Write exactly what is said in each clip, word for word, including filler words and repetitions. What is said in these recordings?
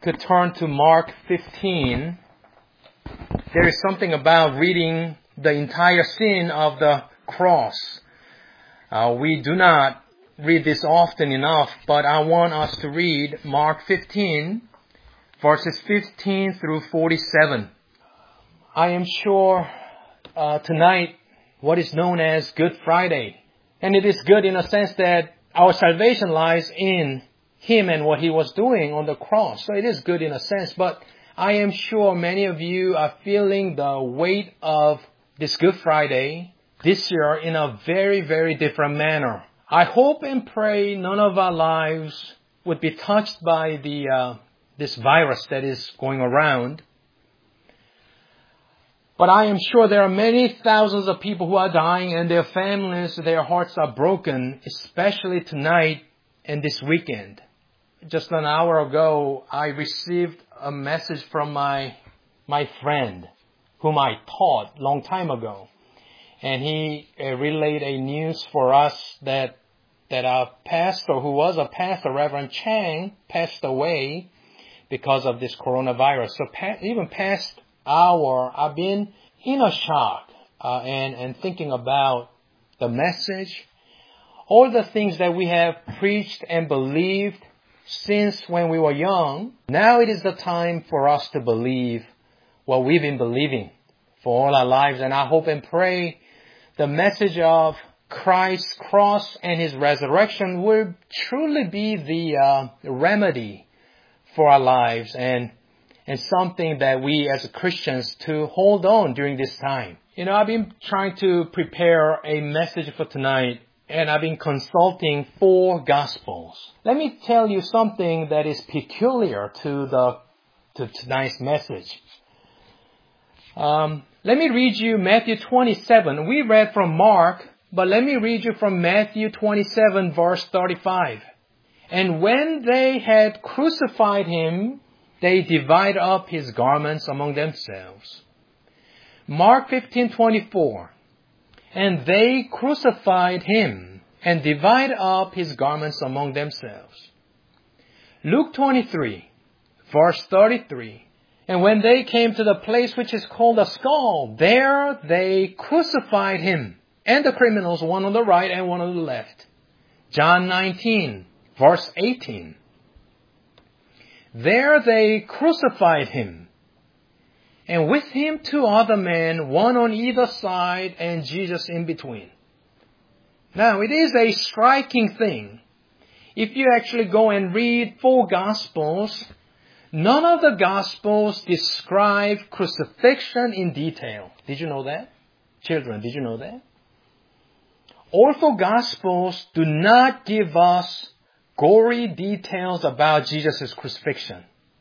could turn to Mark fifteen, there is something about reading the entire scene of the cross. Uh, we do not read this often enough, but I want us to read Mark fifteen, verses fifteen through forty-seven. I am sure uh, tonight what is known as Good Friday. And it is good in a sense that our salvation lies in Him and what He was doing on the cross. So it is good in a sense, but I am sure many of you are feeling the weight of this Good Friday this year in a very, very different manner. I hope and pray none of our lives would be touched by the uh, this virus that is going around. But I am sure there are many thousands of people who are dying and their families, their hearts are broken, especially tonight and this weekend. Just an hour ago, I received a message from my my friend, whom I taught a long time ago. And he uh, relayed a news for us that that our pastor, who was a pastor, Reverend Chang, passed away because of this coronavirus. So pa- even past hour, I've been in a shock uh, and, and thinking about the message, all the things that we have preached and believed since when we were young. Now it is the time for us to believe what we've been believing for all our lives. And I hope and pray the message of Christ's cross and His resurrection will truly be the uh, remedy for our lives and and something that we as Christians to hold on during this time. You know, I've been trying to prepare a message for tonight, and I've been consulting four Gospels. Let me tell you something that is peculiar to the to tonight's message. Um, let me read you Matthew twenty-seven. We read from Mark, but let me read you from Matthew twenty-seven, verse thirty-five. And when they had crucified Him, they divided up His garments among themselves. Mark fifteen twenty-four. And they crucified Him and divided up His garments among themselves. Luke twenty-three, verse thirty-three. And when they came to the place which is called a skull, there they crucified Him and the criminals, one on the right and one on the left. John nineteen, verse eighteen. There they crucified Him, and with Him two other men, one on either side and Jesus in between. Now, it is a striking thing. If you actually go and read four Gospels, none of the Gospels describe crucifixion in detail. Did you know that? Children, did you know that? All four Gospels do not give us gory details about Jesus' crucifixion.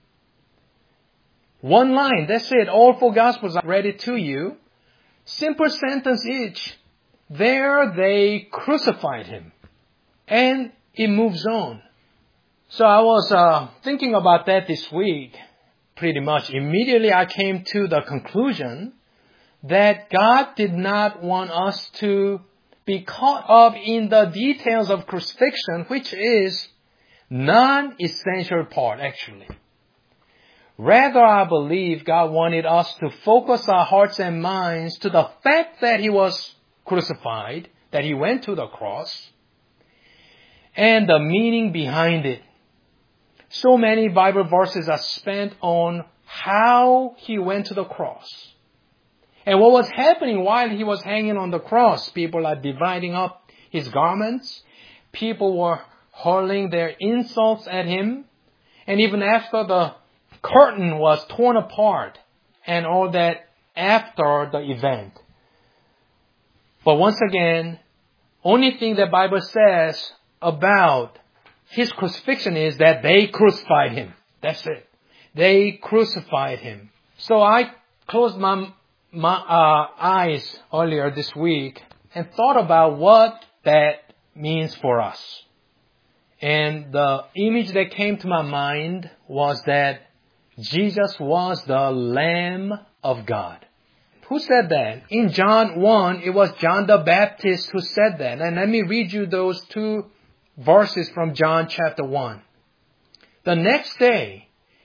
One line, that's it. All four Gospels are read it to you. Simple sentence each. There they crucified Him. And it moves on. So I was uh, thinking about that this week, pretty much. Immediately I came to the conclusion that God did not want us to be caught up in the details of crucifixion, which is non-essential part, actually. Rather, I believe God wanted us to focus our hearts and minds to the fact that He was crucified, that He went to the cross, and the meaning behind it. So many Bible verses are spent on how He went to the cross. And what was happening while He was hanging on the cross? People are dividing up His garments. People were hurling their insults at Him. And even after the curtain was torn apart and all that after the event. But once again, only thing the Bible says about His crucifixion is that they crucified Him. That's it. They crucified Him. So I closed my, my uh, eyes earlier this week and thought about what that means for us. And the image that came to my mind was that Jesus was the Lamb of God. Who said that? In John one, it was John the Baptist who said that. And let me read you those two verses from John chapter one. The next day,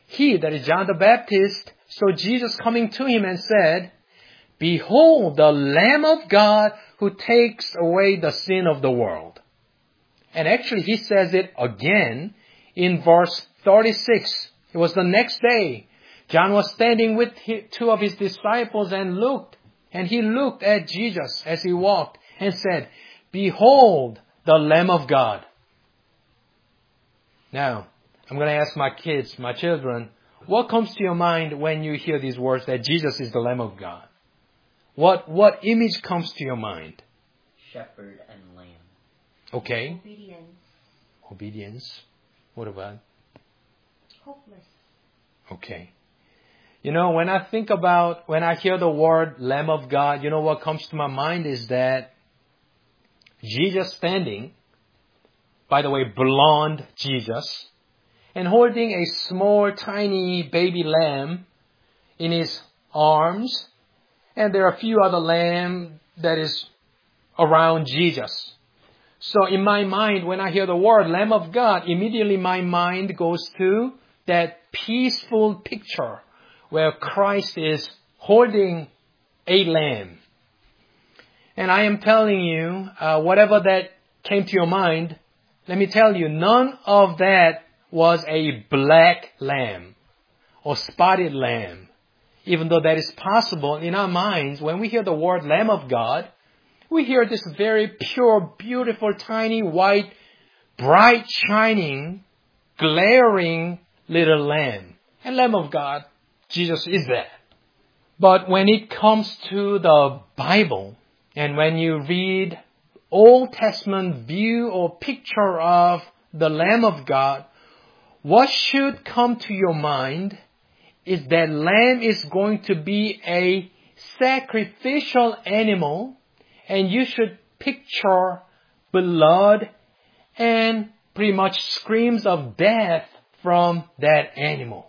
he, that is John the Baptist, saw Jesus coming to him and said, "Behold, the Lamb of God who takes away the sin of the world." And actually he says it again in verse thirty-six. It was the next day. John was standing with two of his disciples and looked, and he looked at Jesus as he walked and said, "Behold, the Lamb of God." Now, I'm going to ask my kids, my children, what comes to your mind when you hear these words that Jesus is the Lamb of God? What what image comes to your mind? Shepherd and lamb. Okay. Obedience. Obedience. What about? Hopeless. Okay. You know, when I think about, when I hear the word Lamb of God, you know what comes to my mind is that Jesus standing, by the way, blonde Jesus, and holding a small, tiny baby lamb in his arms, and there are a few other lamb that is around Jesus. So in my mind, when I hear the word Lamb of God, immediately my mind goes to that peaceful picture where Christ is holding a lamb. And I am telling you, uh, whatever that came to your mind, let me tell you, none of that was a black lamb or spotted lamb. Even though that is possible in our minds, when we hear the word Lamb of God, we hear this very pure, beautiful, tiny, white, bright, shining, glaring little lamb. And Lamb of God, Jesus is that. But when it comes to the Bible, and when you read Old Testament view or picture of the Lamb of God, what should come to your mind is that lamb is going to be a sacrificial animal, and you should picture blood and pretty much screams of death from that animal.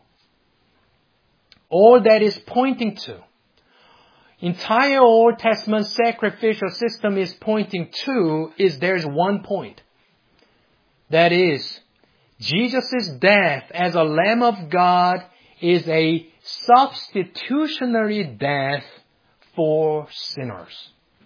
All that is pointing to, entire Old Testament sacrificial system is pointing to, is there's one point. That is, Jesus' death as a Lamb of God is a substitutionary death for sinners.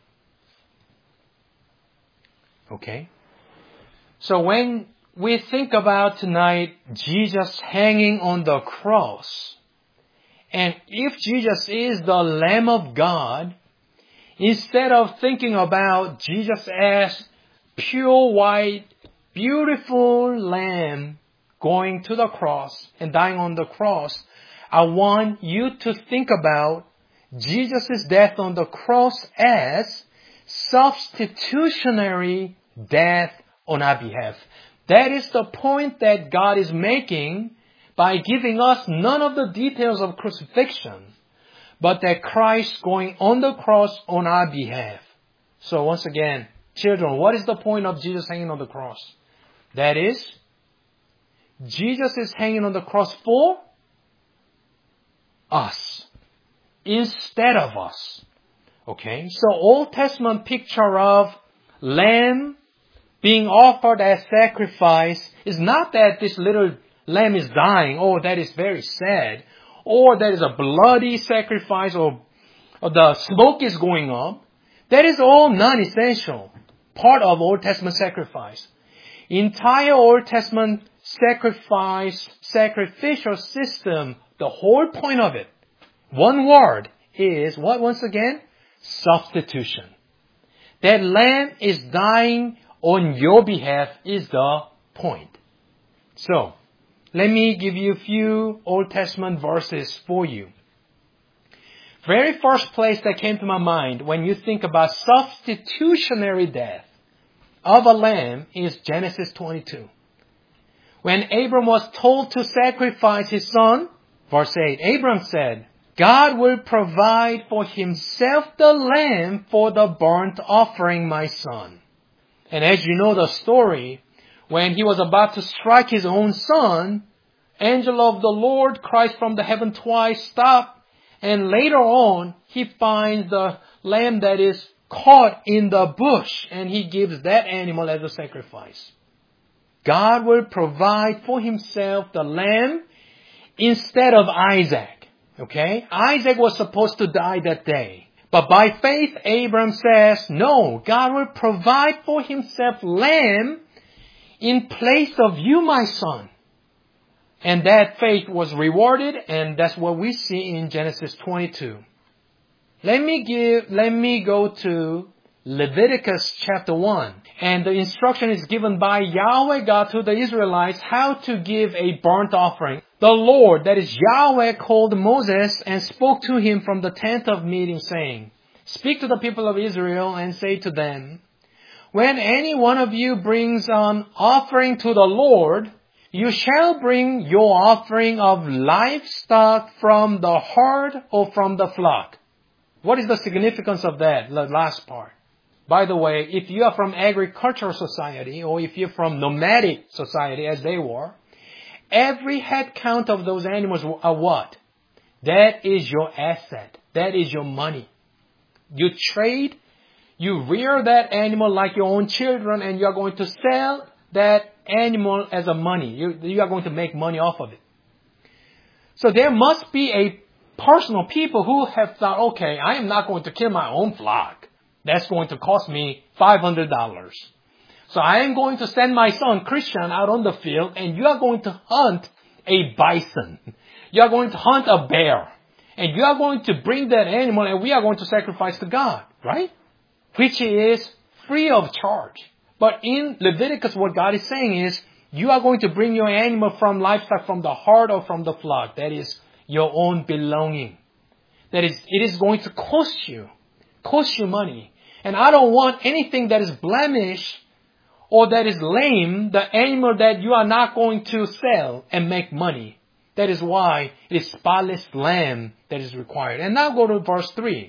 Okay? So when we think about tonight Jesus hanging on the cross, and if Jesus is the Lamb of God, instead of thinking about Jesus as pure white, beautiful lamb going to the cross and dying on the cross, I want you to think about Jesus' death on the cross as substitutionary death on our behalf. That is the point that God is making by giving us none of the details of crucifixion, but that Christ going on the cross on our behalf. So once again, children, what is the point of Jesus hanging on the cross? That is, Jesus is hanging on the cross for us, instead of us. Okay? So Old Testament picture of lamb being offered as sacrifice is not that this little lamb is dying. Oh, that is very sad. Or that is a bloody sacrifice, or, or the smoke is going up. That is all non-essential. Part of Old Testament sacrifice. Entire Old Testament sacrifice, sacrificial system, the whole point of it, one word, is what once again? Substitution. That lamb is dying on your behalf is the point. So, let me give you a few Old Testament verses for you. Very first place that came to my mind when you think about substitutionary death of a lamb is Genesis twenty-two. When Abram was told to sacrifice his son, verse eight, Abram said, God will provide for himself the lamb for the burnt offering, my son. And as you know the story, when he was about to strike his own son, angel of the Lord cries from the heaven twice, stop. And later on, he finds the lamb that is caught in the bush, and he gives that animal as a sacrifice. God will provide for himself the lamb instead of Isaac. Okay? Isaac was supposed to die that day. But by faith, Abraham says, no, God will provide for himself lamb in place of you, my son. And that faith was rewarded, and that's what we see in Genesis twenty-two. Let me give, let me go to Leviticus chapter one. And the instruction is given by Yahweh God to the Israelites how to give a burnt offering. The Lord, that is Yahweh, called Moses and spoke to him from the tent of meeting, saying, speak to the people of Israel and say to them, when any one of you brings an offering to the Lord, you shall bring your offering of livestock from the herd or from the flock. What is the significance of that, the last part? By the way, if you are from agricultural society or if you're from nomadic society as they were, every head count of those animals are what? That is your asset. That is your money. You trade, you rear that animal like your own children, and you are going to sell that animal as a money. You, you are going to make money off of it. So there must be a personal people who have thought, okay, I am not going to kill my own flock. That's going to cost me five hundred dollars. So I am going to send my son Christian out on the field, and you are going to hunt a bison. You are going to hunt a bear. And you are going to bring that animal, and we are going to sacrifice to God, right? Which is free of charge. But in Leviticus, what God is saying is, you are going to bring your animal from livestock from the herd or from the flock. That is your own belonging. That is, it is going to cost you, cost you money. And I don't want anything that is blemished or that is lame, the animal that you are not going to sell and make money. That is why it is spotless lamb that is required. And now go to verse three.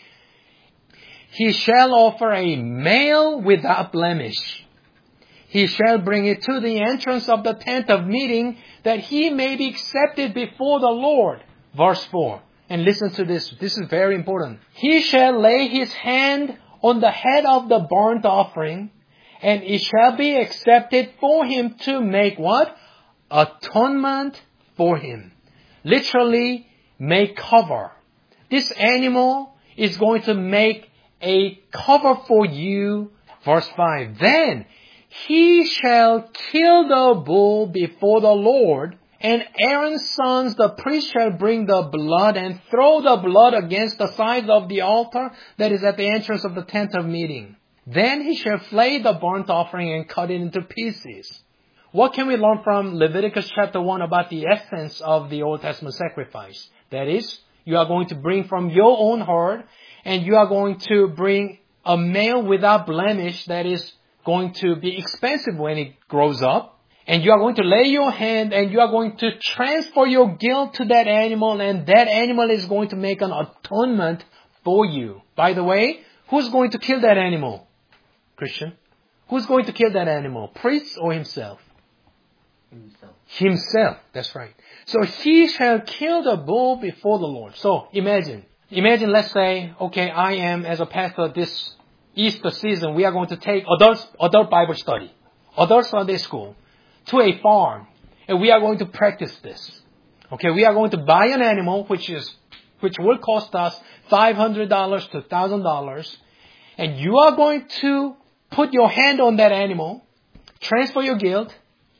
He shall offer a male without blemish. He shall bring it to the entrance of the tent of meeting, that he may be accepted before the Lord. Verse four. And listen to this. This is very important. He shall lay his hand on the head of the burnt offering, and it shall be accepted for him to make what? Atonement for him. Literally, make cover. This animal is going to make a cover for you. Verse five. Then he shall kill the bull before the Lord, and Aaron's sons, the priest, shall bring the blood and throw the blood against the sides of the altar that is at the entrance of the tent of meeting. Then he shall flay the burnt offering and cut it into pieces. What can we learn from Leviticus chapter one about the essence of the Old Testament sacrifice? That is, you are going to bring from your own herd, and you are going to bring a male without blemish that is going to be expensive when it grows up. And you are going to lay your hand and you are going to transfer your guilt to that animal, and that animal is going to make an atonement for you. By the way, who's going to kill that animal? Christian? Who's going to kill that animal? Priest or himself? Himself. Himself. That's right. So he shall kill the bull before the Lord. So imagine. Imagine, let's say, okay, I am as a pastor this Easter season, we are going to take adult, adult Bible study, adult Sunday school, to a farm, and we are going to practice this. Okay, we are going to buy an animal which is which will cost us five hundred dollars to one thousand dollars, and you are going to put your hand on that animal, transfer your guilt,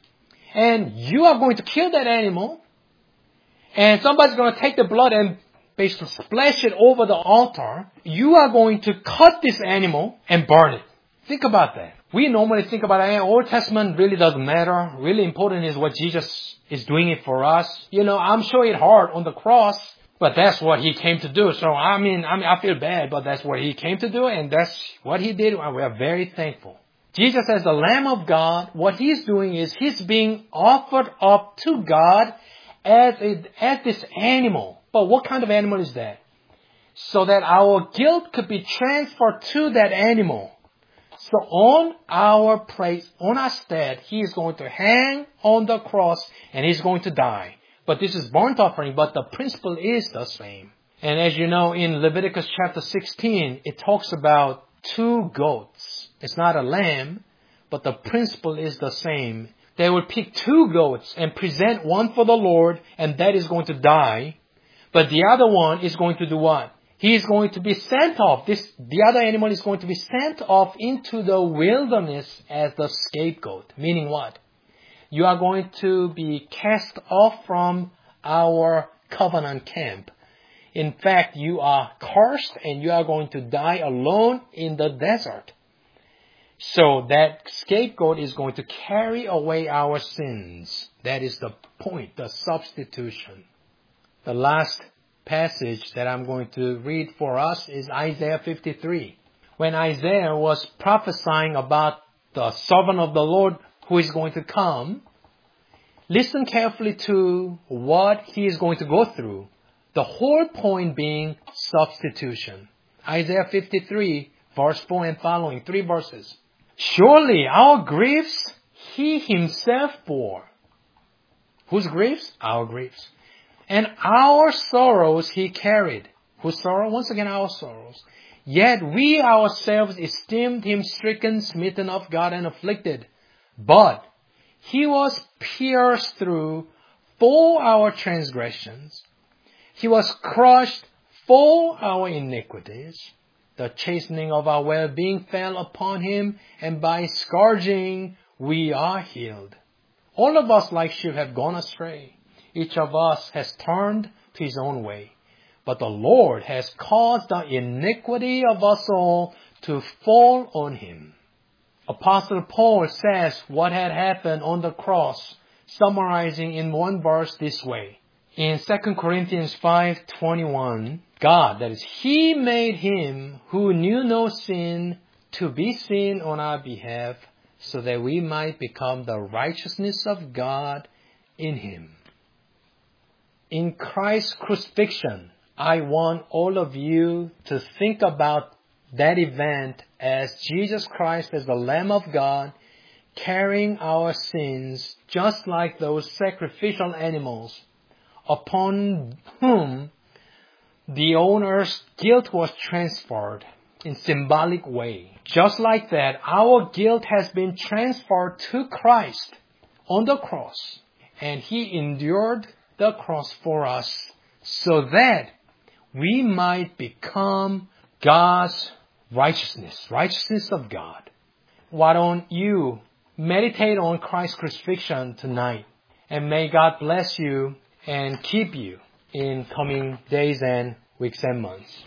and you are going to kill that animal, and somebody's going to take the blood and basically splash it over the altar. You are going to cut this animal and burn it. Think about that. We normally think about it. Old Testament really doesn't matter. Really important is what Jesus is doing it for us. You know, I'm sure it hard on the cross, but that's what he came to do. So, I mean, I mean, I feel bad, but that's what he came to do, and that's what he did. And we are very thankful. Jesus, as the Lamb of God, what he's doing is he's being offered up to God as a, as this animal. But what kind of animal is that? So that our guilt could be transferred to that animal. So on our place, on our stead, he is going to hang on the cross and he's going to die. But this is burnt offering, but the principle is the same. And as you know, in Leviticus chapter sixteen, it talks about two goats. It's not a lamb, but the principle is the same. They will pick two goats and present one for the Lord, and that is going to die. But the other one is going to do what? He is going to be sent off. This, the other animal is going to be sent off into the wilderness as the scapegoat. Meaning what? You are going to be cast off from our covenant camp. In fact, you are cursed and you are going to die alone in the desert. So that scapegoat is going to carry away our sins. That is the point, the substitution. The last passage that I'm going to read for us is Isaiah fifty-three. When Isaiah was prophesying about the servant of the Lord who is going to come, listen carefully to what he is going to go through. The whole point being substitution. Isaiah fifty-three, verse four and following, three verses. Surely our griefs he himself bore. Whose griefs? Our griefs. And our sorrows he carried. Whose sorrow? Once again, our sorrows. Yet we ourselves esteemed him stricken, smitten of God, and afflicted. But he was pierced through for our transgressions. He was crushed for our iniquities. The chastening of our well-being fell upon him, and by scourging we are healed. All of us like sheep have gone astray. Each of us has turned to his own way. But the Lord has caused the iniquity of us all to fall on him. Apostle Paul says what had happened on the cross, summarizing in one verse this way. In Second Corinthians five twenty-one, God, that is, he made him who knew no sin to be sin on our behalf, so that we might become the righteousness of God in him. In Christ's crucifixion, I want all of you to think about that event as Jesus Christ as the Lamb of God carrying our sins just like those sacrificial animals upon whom the owner's guilt was transferred in symbolic way. Just like that, our guilt has been transferred to Christ on the cross, and he endured the cross for us so that we might become God's righteousness, righteousness of God. Why don't you meditate on Christ's crucifixion tonight, and may God bless you and keep you in coming days and weeks and months.